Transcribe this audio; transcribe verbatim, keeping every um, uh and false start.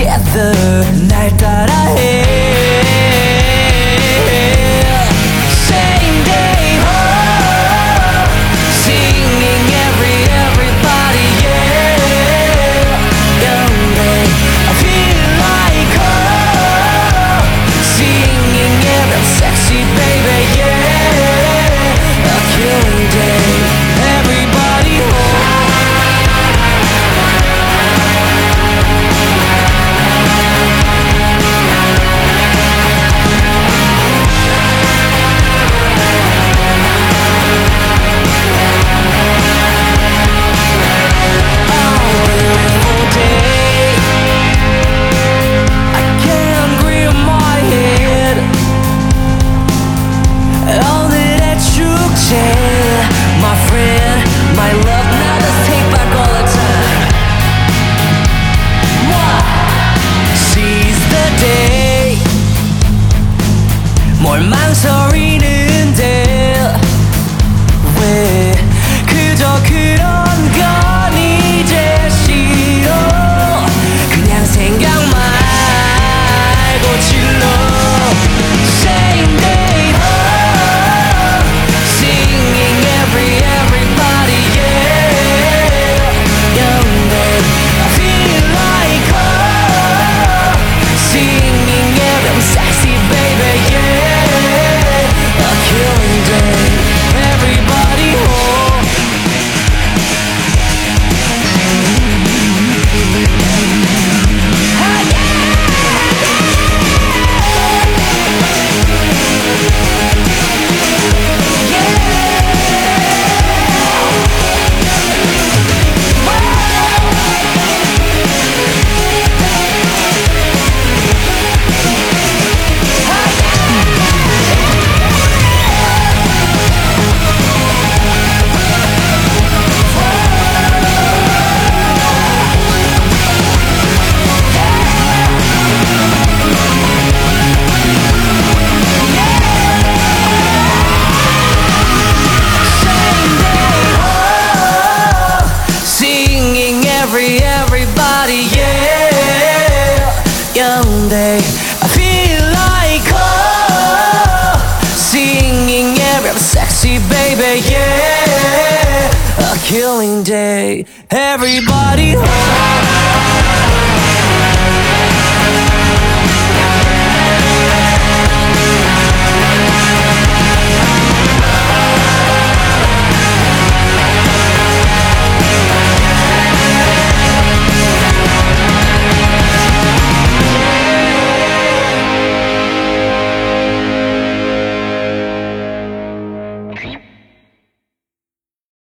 together 날 따라해 Same day oh Singing every everybody yeah Young day I feel like oh Singing every I'm sexy baby yeah A killing day Everybody oh My friend, my love, now let's take back all the time Seize the day 뭘 망설이는데 왜 그저 그런 건 이제 싫어 그냥 생각 말고 질러 Same day oh Singing every everybody yeah Young day I feel like oh Singing every I'm sexy baby yeah A killing day Everybody oh Every everybody yeah Young day I feel like oh Singing every I'm sexy baby yeah A killing day Everybody oh